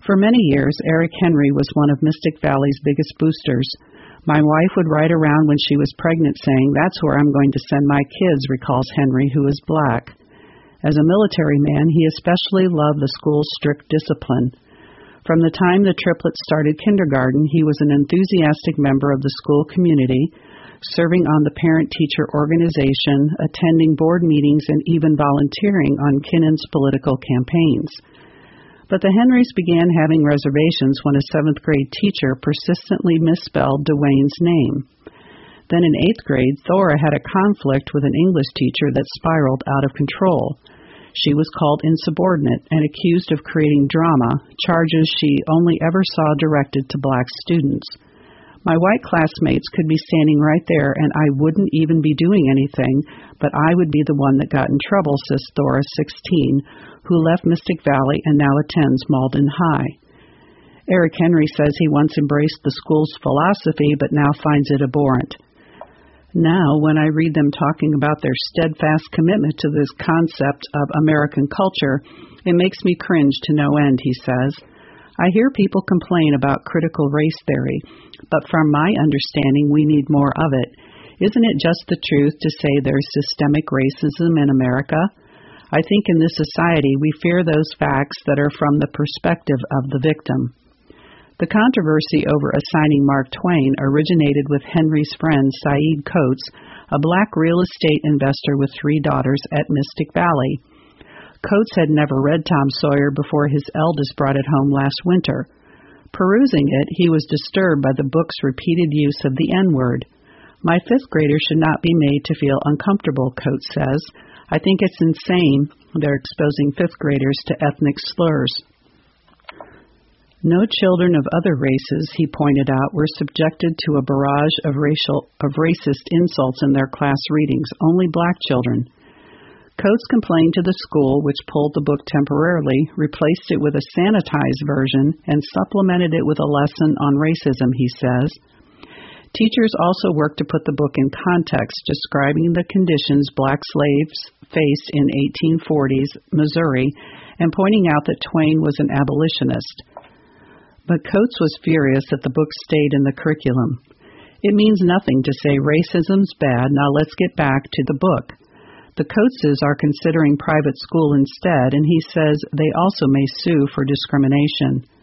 For many years, Eric Henry was one of Mystic Valley's biggest boosters. My wife would ride around when she was pregnant saying, "That's where I'm going to send my kids," recalls Henry, who is black. As a military man, he especially loved the school's strict discipline. From the time the triplets started kindergarten, he was an enthusiastic member of the school community, serving on the parent-teacher organization, attending board meetings, and even volunteering on Kinnon's political campaigns. But the Henrys began having reservations when a 7th grade teacher persistently misspelled Dwayne's name. Then in 8th grade, Thora had a conflict with an English teacher that spiraled out of control. She was called insubordinate and accused of creating drama, charges she only ever saw directed to black students. My white classmates could be standing right there and I wouldn't even be doing anything, but I would be the one that got in trouble, says Thora, 16, who left Mystic Valley and now attends Malden High. Eric Henry says he once embraced the school's philosophy but now finds it abhorrent. Now, when I read them talking about their steadfast commitment to this concept of American culture, it makes me cringe to no end, he says. I hear people complain about critical race theory, but from my understanding, we need more of it. Isn't it just the truth to say there's systemic racism in America? I think in this society, we fear those facts that are from the perspective of the victim. The controversy over assigning Mark Twain originated with Henry's friend Saeed Coates, a black real estate investor with 3 daughters at Mystic Valley. Coates had never read Tom Sawyer before his eldest brought it home last winter. Perusing it, he was disturbed by the book's repeated use of the N-word. My 5th graders should not be made to feel uncomfortable, Coates says. I think it's insane they're exposing 5th graders to ethnic slurs. No children of other races, he pointed out, were subjected to a barrage of racist insults in their class readings, only black children. Coates complained to the school, which pulled the book temporarily, replaced it with a sanitized version, and supplemented it with a lesson on racism, he says. Teachers also worked to put the book in context, describing the conditions black slaves faced in 1840s Missouri, and pointing out that Twain was an abolitionist. But Coates was furious that the book stayed in the curriculum. It means nothing to say racism's bad, now let's get back to the book. The Coateses are considering private school instead, and he says they also may sue for discrimination.